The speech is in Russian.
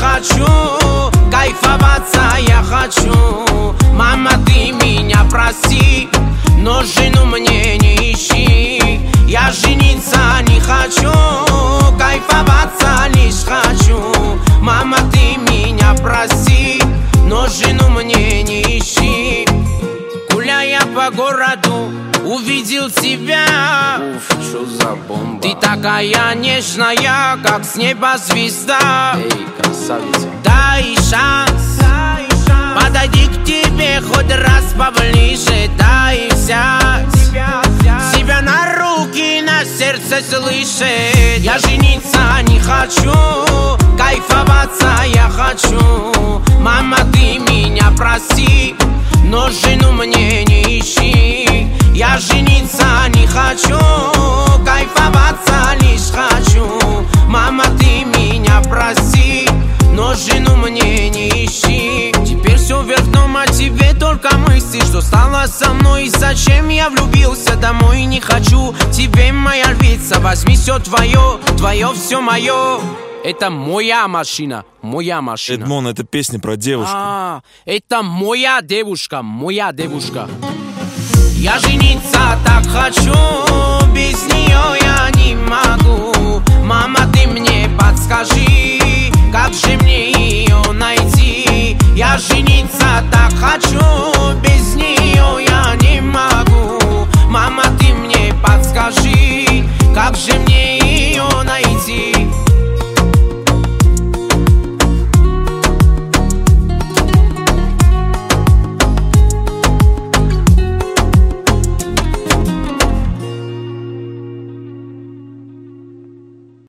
хочу, кайфоваться я хочу. Мама, ты меня прости, но жену мне не ищи. Я жениться не хочу, кайфоваться лишь хочу. Мама, ты меня прости, но жену мне не ищи. Гуляя по городу, увидел тебя. Уф, что за бомба. Ты такая нежная, как с неба звезда. Эй, красавица. Дай шанс, подойди к тебе хоть раз поближе. Дай взять себя на руки, на сердце слышит. Я жениться не хочу, кайфоваться я хочу. Мама, ты меня прости, но жену мне не ищи. Я жениться не хочу, кайфоваться лишь хочу. Мама, ты меня прости, но жену мне не ищи. Теперь все вверх дном, о тебе только мысли. Что стало со мной и зачем я влюбился? Домой не хочу, тебе моя львица. Возьми все твое, твое все мое. Это моя машина, моя машина. Эдмон, это песня про девушку. Это моя девушка, моя девушка. Я жениться так хочу, без нее я не могу. Мама, ты мне подскажи, как же мне ее найти? Я жениться так хочу, без нее я не могу. Мама, ты мне подскажи, как же мне